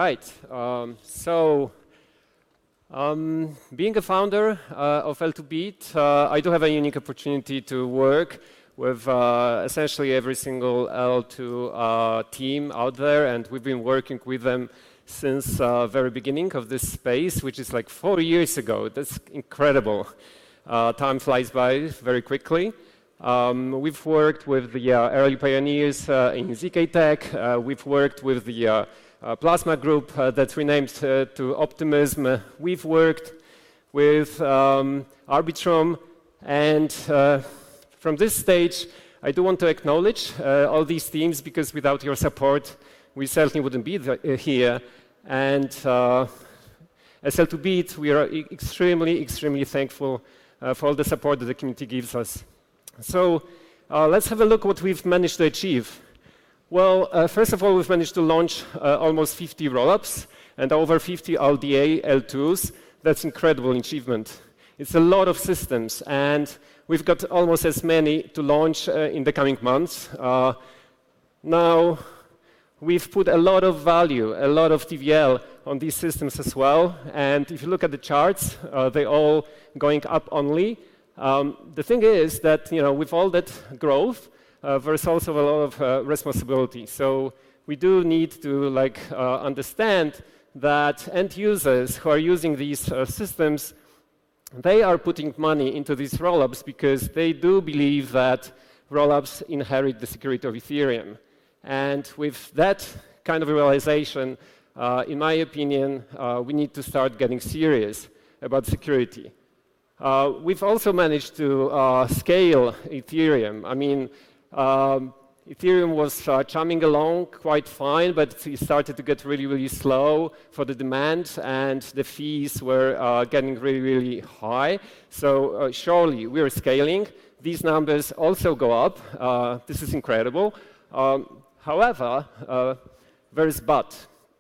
right. Being a founder of L2Beat, I do have a unique opportunity to work with essentially every single L2 team out there, and we've been working with them since very beginning of this space, which is like 4 years ago. That's incredible. Time flies by very quickly. We've worked with the early pioneers in ZK Tech. We've worked with the Plasma group that's renamed to Optimism. We've worked with Arbitrum, and from this stage, I do want to acknowledge all these teams, because without your support, we certainly wouldn't be here. And as L2Beat, we are extremely thankful for all the support that the community gives us. So let's have a look what we've managed to achieve. Well, first of all, we've managed to launch almost 50 rollups and over 50 LDA L2s. That's incredible achievement. It's a lot of systems, and we've got almost as many to launch in the coming months. Now, we've put a lot of value, a lot of TVL on these systems as well. And if you look at the charts, they're all going up only. The thing is that, with all that growth, there's also a lot of responsibility. So we do need to understand that end users who are using these systems, they are putting money into these rollups because they do believe that rollups inherit the security of Ethereum. And with that kind of realization, in my opinion, we need to start getting serious about security. We've also managed to scale Ethereum. I mean, Ethereum was chumming along quite fine, but it started to get really slow for the demand, and the fees were getting really high. So surely we are scaling. These numbers also go up. This is incredible. However, there's but.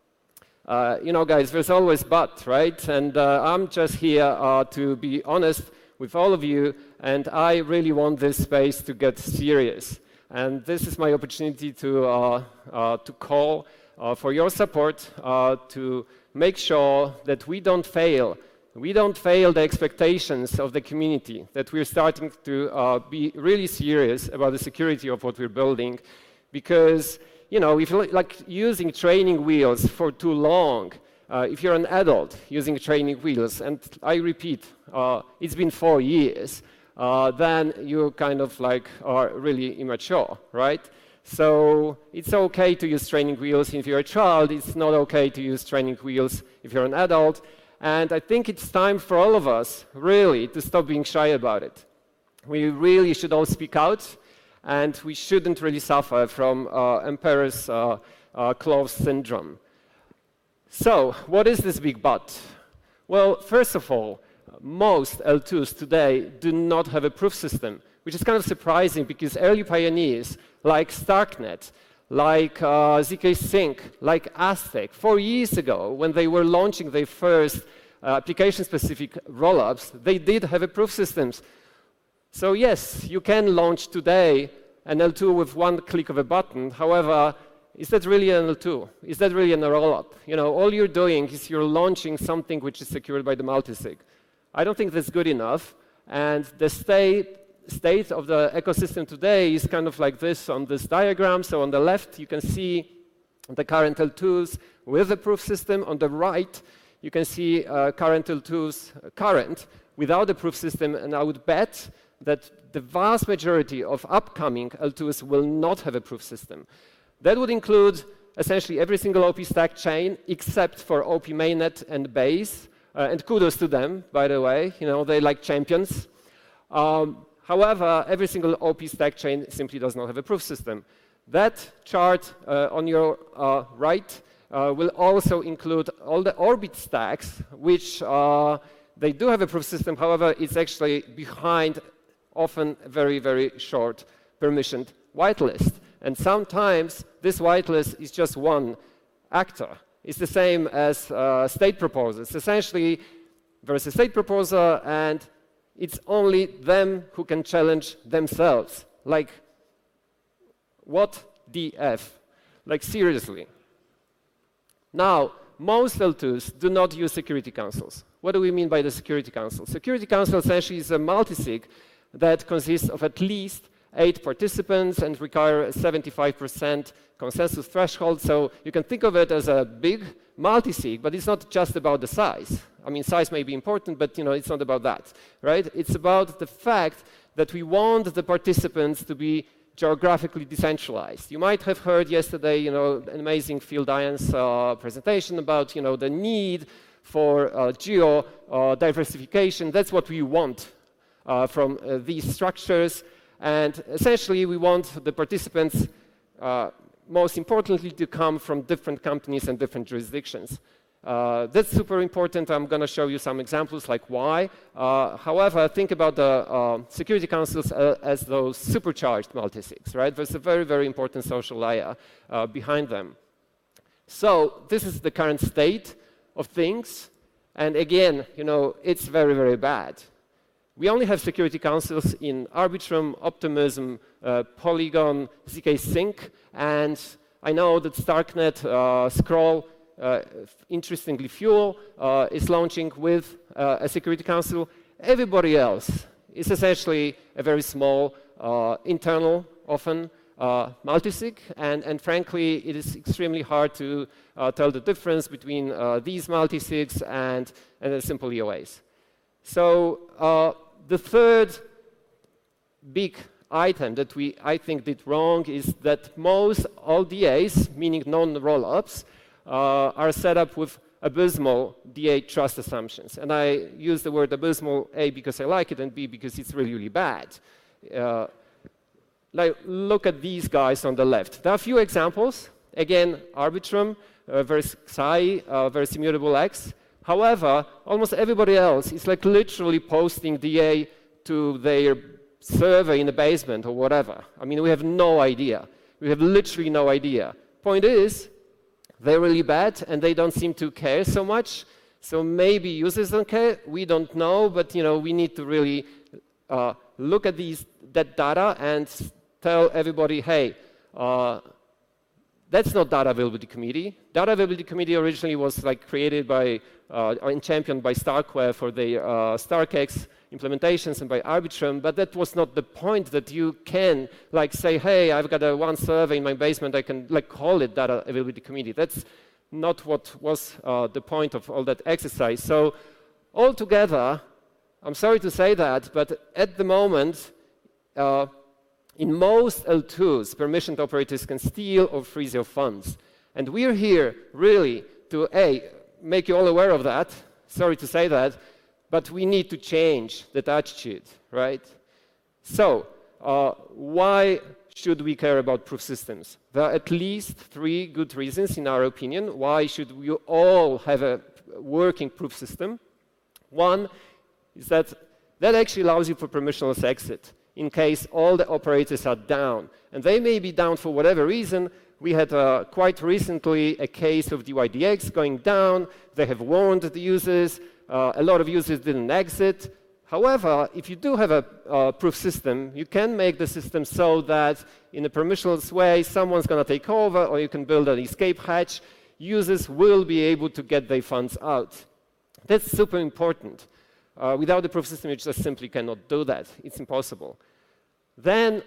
Guys, there's always but, right? And I'm just here to be honest with all of you, and I really want this space to get serious. And this is my opportunity to call for your support to make sure that we don't fail. We don't fail the expectations of the community, that we're starting to be really serious about the security of what we're building. Because, if you're using training wheels for too long, if you're an adult using training wheels, and I repeat, it's been 4 years, then you kind of are really immature, right? So it's okay to use training wheels if you're a child. It's not okay to use training wheels if you're an adult. And I think it's time for all of us, really, to stop being shy about it. We really should all speak out, and we shouldn't really suffer from Emperor's Clothes syndrome. So, what is this big but? Well, first of all, most L2s today do not have a proof system, which is kind of surprising because early pioneers like Starknet, like ZK Sync, like Aztec, 4 years ago, when they were launching their first application-specific rollups, they did have a proof systems. So yes, you can launch today an L2 with one click of a button. However, is that really an L2? Is that really a rollup? All you're doing is you're launching something which is secured by the multisig. I don't think that's good enough. And the state of the ecosystem today is kind of like this on this diagram. So on the left, you can see the current L2s with a proof system. On the right, you can see current L2s current without a proof system. And I would bet that the vast majority of upcoming L2s will not have a proof system. That would include essentially every single OP stack chain except for OP mainnet and Base. And kudos to them, by the way. They're like champions. However, every single OP stack chain simply does not have a proof system. That chart on your right will also include all the Orbit stacks, which they do have a proof system. However, it's actually behind often a very short permissioned whitelist. And sometimes this whitelist is just one actor. It's the same as state proposers. Essentially, there's a state proposer, and it's only them who can challenge themselves. Like, what DF? Like, seriously. Now, most L2s do not use security councils. What do we mean by the security council? Security council essentially is a multisig that consists of at least 8 participants and require a 75% consensus threshold. So you can think of it as a big multisig, but it's not just about the size. I mean, size may be important, but it's not about that, right? It's about the fact that we want the participants to be geographically decentralized. You might have heard yesterday, an amazing Phil Dion's presentation about, the need for geo diversification. That's what we want from these structures. And essentially, we want the participants, most importantly, to come from different companies and different jurisdictions. That's super important. I'm going to show you some examples like why. However, think about the security councils as those supercharged multisigs, right? There's a very, very important social layer behind them. So this is the current state of things. And again, it's very, very bad. We only have security councils in Arbitrum, Optimism, Polygon, ZK Sync, and I know that Starknet, Scroll, interestingly, Fuel is launching with a security council. Everybody else is essentially a very small, internal, often multisig, and frankly, it is extremely hard to tell the difference between these multisigs and the simple EOAs. So the third big item that I think did wrong is that most all DAs, meaning non-rollups, are set up with abysmal DA trust assumptions. And I use the word abysmal, A, because I like it, and B, because it's really, really bad. Look at these guys on the left. There are a few examples. Again, Arbitrum, versus Xi, versus Immutable X. However, almost everybody else is literally posting DA to their server in the basement or whatever. I mean, we have no idea. We have literally no idea. Point is, they're really bad and they don't seem to care so much. So maybe users don't care. We don't know, but we need to really look at that data and tell everybody, hey, that's not Data Availability Committee. Data Availability Committee originally was created by and championed by Starkware for the StarkEx implementations and by Arbitrum, but that was not the point that you can say, hey, I've got one server in my basement, I can call it Data Availability Committee. That's not what was the point of all that exercise. So altogether, I'm sorry to say that, but at the moment, in most L2s, permissioned operators can steal or freeze your funds. And we're here really to, make you all aware of that. Sorry to say that, but we need to change that attitude, right? So why should we care about proof systems? There are at least 3 good reasons, in our opinion, why should we all have a working proof system. One is that actually allows you for permissionless exit in case all the operators are down. And they may be down for whatever reason. We had quite recently a case of DYDX going down. They have warned the users. A lot of users didn't exit. However, if you do have a proof system, you can make the system so that in a permissionless way, someone's going to take over, or you can build an escape hatch. Users will be able to get their funds out. That's super important. Without the proof system, you just simply cannot do that. It's impossible. Then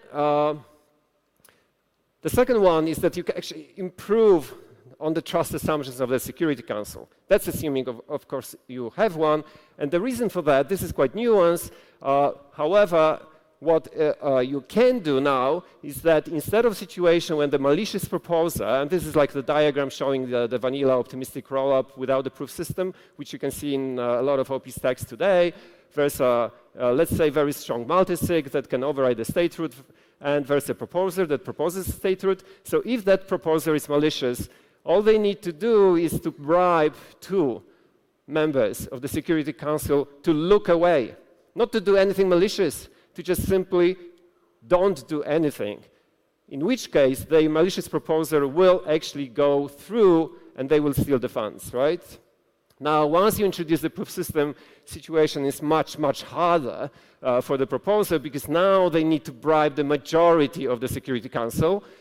the second one is that you can actually improve on the trust assumptions of the Security Council. That's assuming, of course, you have one. And the reason for that, this is quite nuanced. However, what you can do now is that instead of a situation when the malicious proposer, and this is like the diagram showing the vanilla optimistic rollup without the proof system, which you can see in a lot of OP stacks today, there's a, let's say, very strong multisig that can override the state root, and there's a proposer that proposes state root. So if that proposer is malicious, all they need to do is to bribe 2 members of the Security Council to look away, not to do anything malicious, to just simply don't do anything, in which case the malicious proposer will actually go through and they will steal the funds, right? Now, once you introduce the proof system, situation is much, much harder for the proposer because now they need to bribe the majority of the Security Council.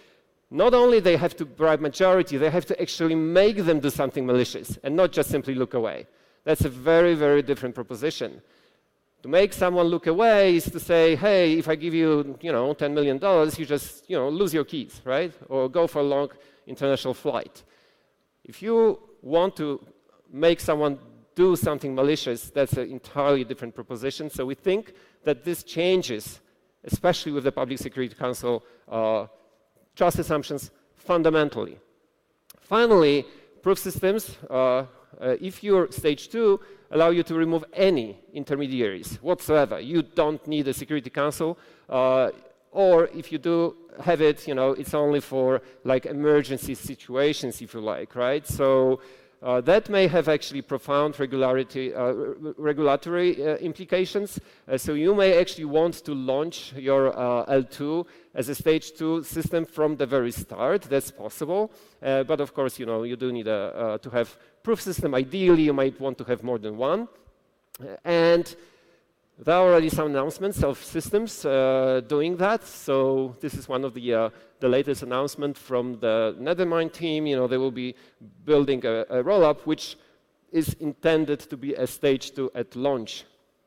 not only they have to bribe majority, they have to actually make them do something malicious and not just simply look away. That's a very, very different proposition. To make someone look away is to say, hey, if I give you, $10 million, you just, lose your keys, right? Or go for a long international flight. If you want to make someone do something malicious, that's an entirely different proposition. So we think that this changes, especially with the Public Security Council, trust assumptions fundamentally. Finally, proof systems, if you're stage 2, allow you to remove any intermediaries whatsoever. You don't need a Security Council, or if you do have it, it's only for like emergency situations, if you like, right? So that may have actually profound regulatory implications. So you may actually want to launch your L2 as a stage 2 system from the very start. That's possible. But of course, you do need to have proof system. Ideally, you might want to have more than one. And there are already some announcements of systems doing that. So this is one of the latest announcements from the Nethermind team. They will be building a rollup which is intended to be a stage 2 at launch.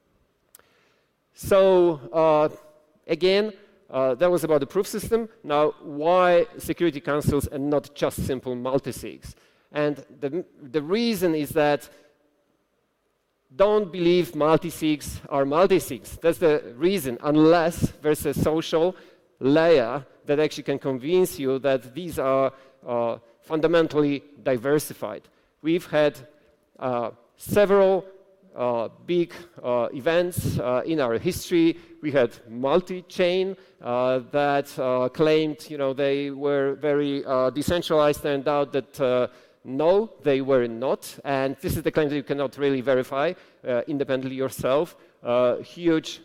So again, that was about the proof system. Now, why security councils and not just simple multisigs? And the reason is that don't believe multisigs are multisigs. That's the reason, unless there's a social layer that actually can convince you that these are fundamentally diversified. We've had several big events in our history. We had multi-chain that claimed, they were very decentralized. Turned out that no, they were not. And this is the claim that you cannot really verify independently yourself. Huge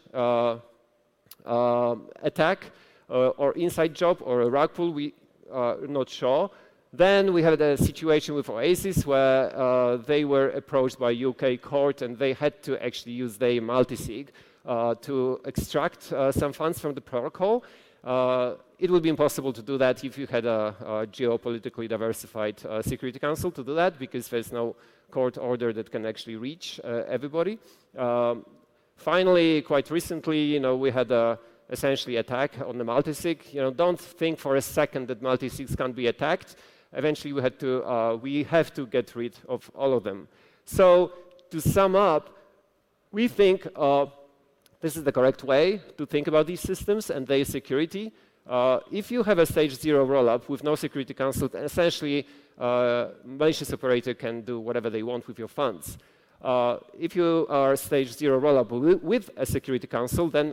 attack or inside job or a rug pull, we are not sure. Then we had a situation with Oasis where they were approached by UK court and they had to actually use their multisig to extract some funds from the protocol. It would be impossible to do that if you had a geopolitically diversified Security Council to do that, because there's no court order that can actually reach everybody. Finally, quite recently, we had a essentially attack on the multisig. Don't think for a second that multisigs can't be attacked. Eventually, we have to get rid of all of them. So to sum up, we think this is the correct way to think about these systems and their security. If you have a stage 0 rollup with no Security Council, essentially malicious operator can do whatever they want with your funds. If you are stage 0 rollup with a Security Council, then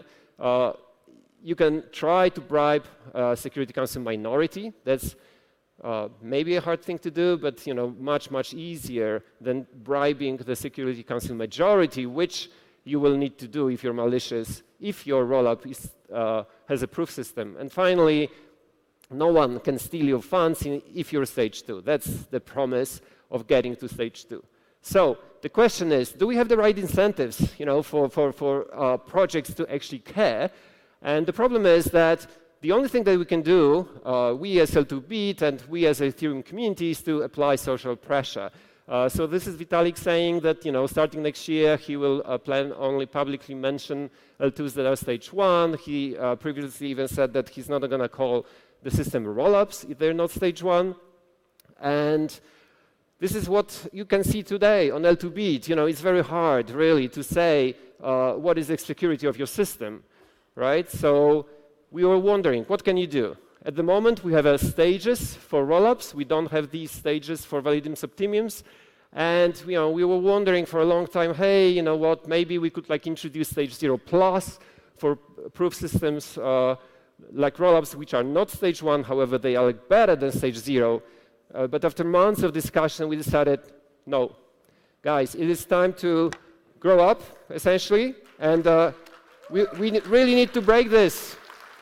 you can try to bribe Security Council minority. That's maybe a hard thing to do, but much, much easier than bribing the Security Council majority, which you will need to do if you're malicious, if your rollup has a proof system. And finally, no one can steal your funds if you're stage 2. That's the promise of getting to stage 2. So the question is, do we have the right incentives, for projects to actually care? And the problem is that the only thing that we can do, we as L2Beat and we as Ethereum community, is to apply social pressure. So this is Vitalik saying that, starting next year, he will plan only publicly mention L2s that are stage 1. He previously even said that he's not going to call the system rollups if they're not stage 1. And this is what you can see today on L2Beat. It's very hard, really, to say what is the security of your system, right? So we were wondering, what can you do? At the moment, we have stages for rollups. We don't have these stages for validiums optimiums. And we were wondering for a long time, hey, what, maybe we could introduce stage 0 plus for proof systems like rollups, which are not stage 1, however, they are better than stage 0. But after months of discussion, we decided, no, guys, it is time to grow up, essentially, and we really need to break this.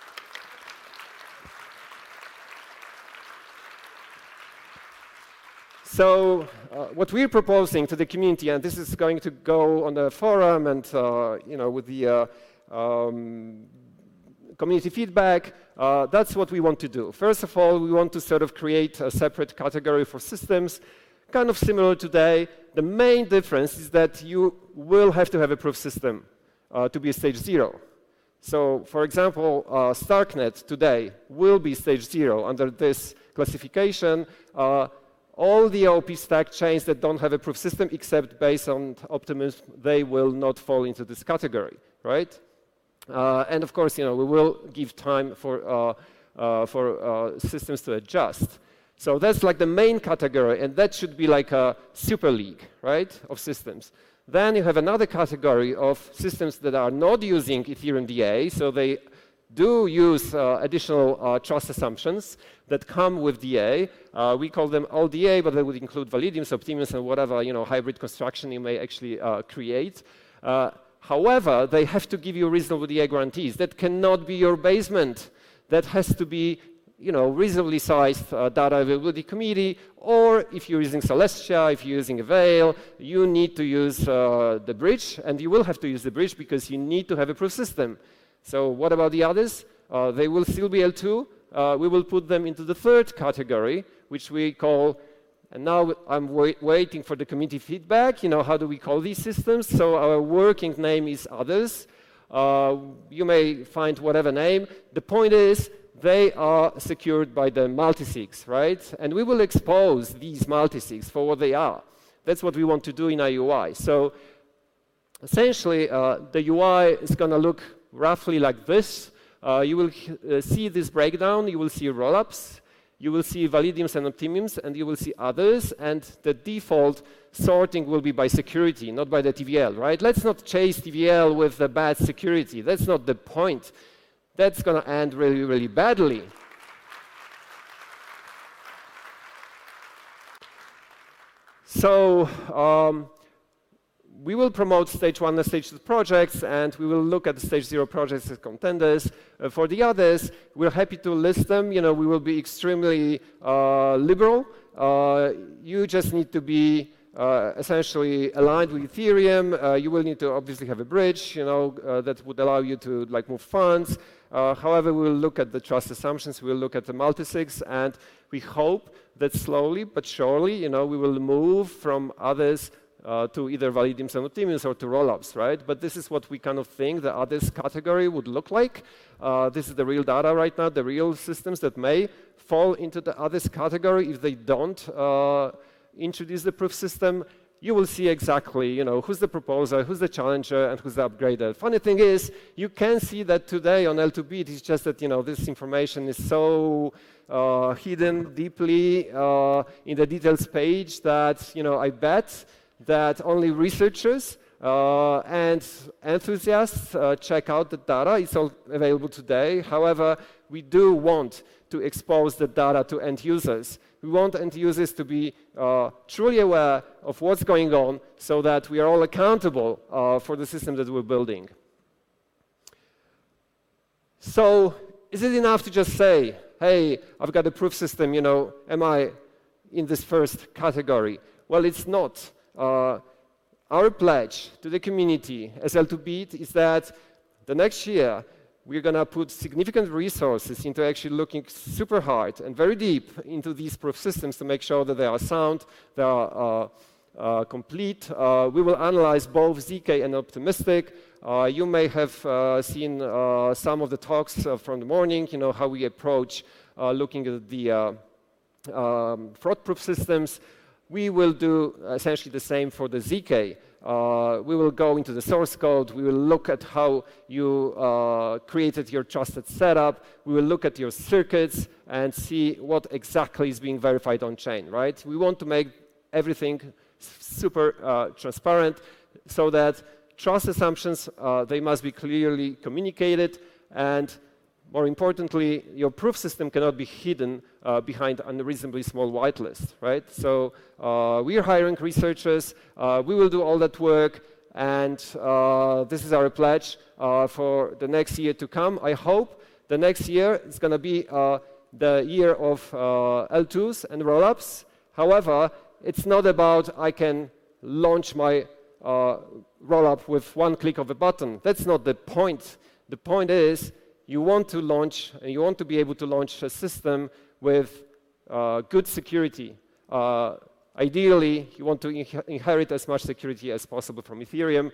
So what we're proposing to the community, and this is going to go on the forum and with the community feedback, that's what we want to do. First of all, we want to sort of create a separate category for systems, kind of similar today. The main difference is that you will have to have a proof system to be a stage 0. So, for example, StarkNet today will be stage 0 under this classification. All the OP stack chains that don't have a proof system, except based on Optimism, they will not fall into this category, right? And of course, we will give time for systems to adjust. So that's like the main category, and that should be like a super league, right, of systems. Then you have another category of systems that are not using Ethereum DA, so they do use additional trust assumptions that come with DA. We call them all DA, but they would include Validium, Optimism, and whatever hybrid construction you may actually create. However, they have to give you reasonable DA guarantees. That cannot be your basement. That has to be reasonably sized data availability committee, or if you're using Celestia, if you're using Avail, you need to use the bridge, and you will have to use the bridge because you need to have a proof system. So what about the others? They will still be L2. We will put them into the third category, which we call, and now I'm waiting for the community feedback, how do we call these systems? So our working name is others. You may find whatever name. The point is, they are secured by the multisigs, right? And we will expose these multisigs for what they are. That's what we want to do in our UI. So essentially, the UI is going to look roughly like this. You will see this breakdown. You will see rollups. You will see Validiums and Optimiums, and you will see others. And the default sorting will be by security, not by the TVL, right? Let's not chase TVL with the bad security. That's not the point. That's going to end really, really badly. So we will promote stage 1 and stage 2 projects, and we will look at the stage 0 projects as contenders. For the others, we're happy to list them. We will be extremely liberal. You just need to be essentially aligned with Ethereum. You will need to obviously have a bridge, that would allow you to move funds. However, we will look at the trust assumptions. We will look at the multisigs, and we hope that slowly but surely, we will move from others to either Validiums and Optimiums or to rollups, right? But this is what we kind of think the others category would look like. This is the real data right now, the real systems that may fall into the others category if they don't introduce the proof system. You will see exactly, who's the proposer, who's the challenger, and who's the upgrader. Funny thing is, you can see that today on L2B, it's just that, this information is so hidden deeply in the details page that, I bet that only researchers and enthusiasts check out the data. It's all available today. However, we do want to expose the data to end users. We want end users to be truly aware of what's going on so that we are all accountable for the system that we're building. So is it enough to just say, hey, I've got a proof system, am I in this first category? Well, it's not. Our pledge to the community as L2Beat is that the next year we're going to put significant resources into actually looking super hard and very deep into these proof systems to make sure that they are sound, they are complete. We will analyze both ZK and Optimistic. You may have seen some of the talks from the morning, how we approach looking at the fraud-proof systems. We will do essentially the same for the ZK. We will go into the source code. We will look at how you created your trusted setup. We will look at your circuits and see what exactly is being verified on chain, right? We want to make everything super transparent so that trust assumptions, they must be clearly communicated, and more importantly, your proof system cannot be hidden behind a unreasonably small whitelist, right? So we are hiring researchers. We will do all that work, and this is our pledge for the next year to come. I hope the next year is going to be the year of L2s and rollups. However, it's not about I can launch my rollup with one click of a button. That's not the point. The point is you want to launch, and you want to be able to launch a system with good security. Ideally, you want to inherit as much security as possible from Ethereum.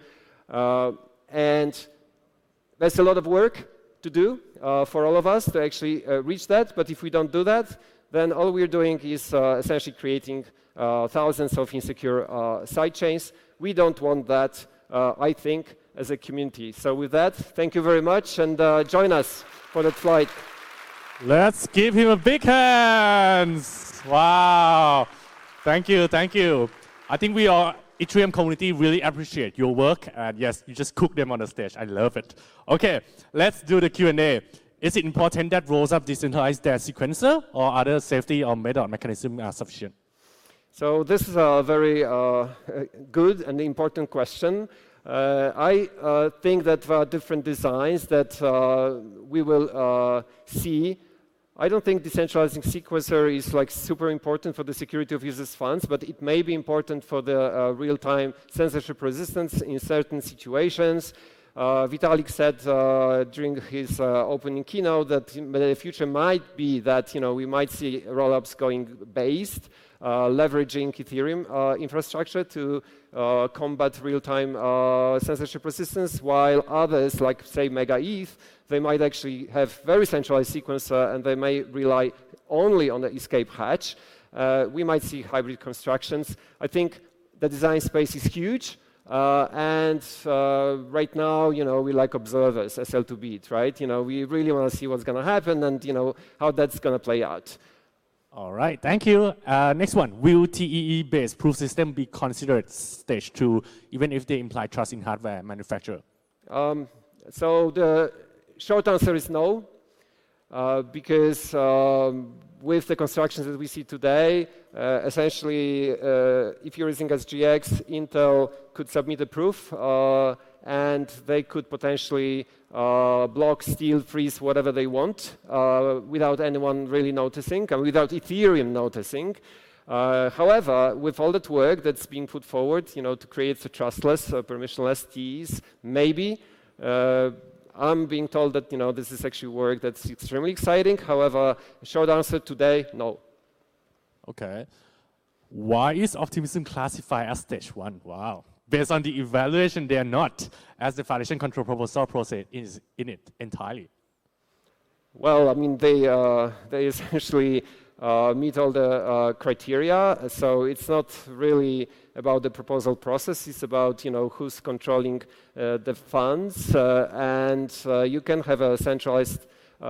And there's a lot of work to do for all of us to actually reach that. But if we don't do that, then all we're doing is essentially creating thousands of insecure sidechains. We don't want that, I think, as a community. So with that, thank you very much, and join us for that flight. Let's give him a big hand. Wow. Thank you, thank you. I think we are, Ethereum community really appreciate your work. And yes, you just cook them on the stage. I love it. Okay, let's do the Q&A. Is it important that rollup decentralize their sequencer, or other safety or mechanism are sufficient? So this is a very good and important question. I think that there are different designs that we will see. I don't think decentralizing sequencer is like super important for the security of users' funds, but it may be important for the real-time censorship resistance in certain situations. Vitalik said during his opening keynote that the future might be that we might see rollups going based, leveraging Ethereum infrastructure to combat real-time censorship resistance, while others, like say MegaETH, they might actually have very centralized sequencer and they may rely only on the escape hatch. We might see hybrid constructions. I think the design space is huge. And right now, we like observers, SL2Beat, right? We really want to see what's going to happen and, how that's going to play out. All right, thank you. Next one, will TEE-based proof system be considered stage 2, even if they imply trust in hardware manufacturer? So the short answer is no, because with the constructions that we see today, essentially, if you're using SGX, Intel could submit a proof, and they could potentially block, steal, freeze, whatever they want, without anyone really noticing, and without Ethereum noticing. However, with all that work that's being put forward, to create the trustless, permissionless TEs, maybe. I'm being told that this is actually work that's extremely exciting. However, short answer today, no. Okay. Why is Optimism classified as stage 1? Wow. Based on the evaluation, they are not, as the validation control proposal process is in it entirely. Well, I mean, they essentially meet all the criteria. So it's not really about the proposal process. It's about who's controlling the funds, and you can have a centralized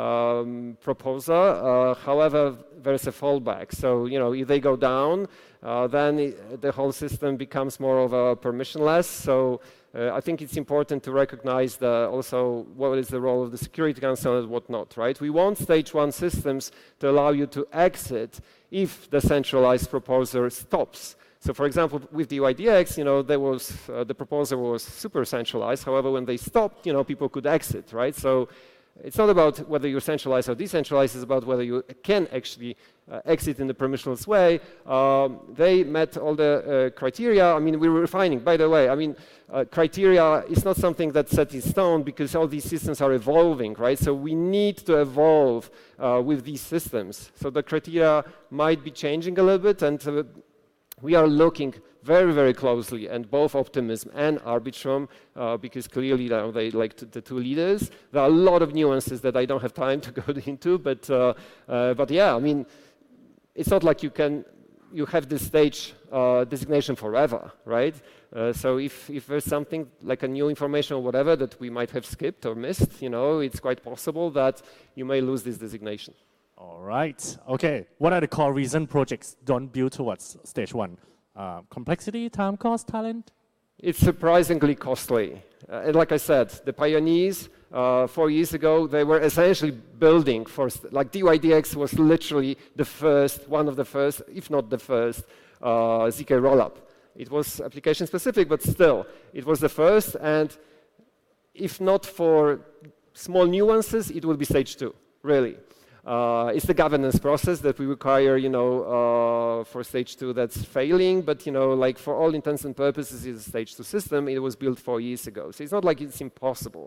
proposer. However, there's a fallback. So if they go down, then the whole system becomes more of a permissionless. So I think it's important to recognize also what is the role of the Security Council and whatnot, right? We want stage 1 systems to allow you to exit if the centralized proposer stops. So for example, with the DYDX, there was, the proposer was super centralized. However, when they stopped, people could exit, right? So it's not about whether you're centralized or decentralized, it's about whether you can actually exit in the permissionless way. They met all the criteria. I mean, we're refining, by the way. I mean, criteria is not something that's set in stone because all these systems are evolving, right? So we need to evolve with these systems. So the criteria might be changing a little bit, and we are looking very, very closely at both Optimism and Arbitrum because clearly they like the two leaders. There are a lot of nuances that I don't have time to go into, but yeah, I mean, it's not like you have this stage designation forever, right? So if there's something like a new information or whatever that we might have skipped or missed, it's quite possible that you may lose this designation. All right. Okay. What are the core reason projects don't build towards stage 1? Complexity, time, cost, talent? It's surprisingly costly. And like I said, the pioneers 4 years ago, they were essentially building for, like DYDX was literally the first, one of the first, if not the first, ZK rollup. It was application specific, but still, it was the first. And if not for small nuances, it will be stage 2, really. It's the governance process that we require, for stage 2 that's failing, but like for all intents and purposes, it's a stage 2 system. It was built 4 years ago, so it's not like it's impossible.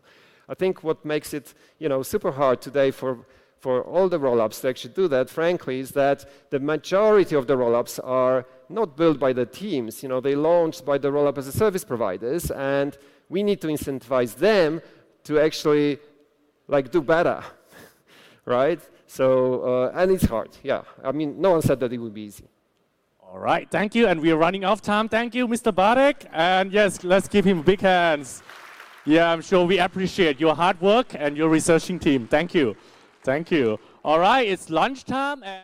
I think what makes it, super hard today for all the rollups to actually do that, frankly, is that the majority of the rollups are not built by the teams. They launched by the rollup as a service providers, and we need to incentivize them to actually do better, right? So, and it's hard, yeah. I mean, no one said that it would be easy. All right, thank you, and we are running out of time. Thank you, Mr. Bartek, and yes, let's give him big hands. Yeah, I'm sure we appreciate your hard work and your researching team. Thank you. Thank you. All right, it's lunchtime.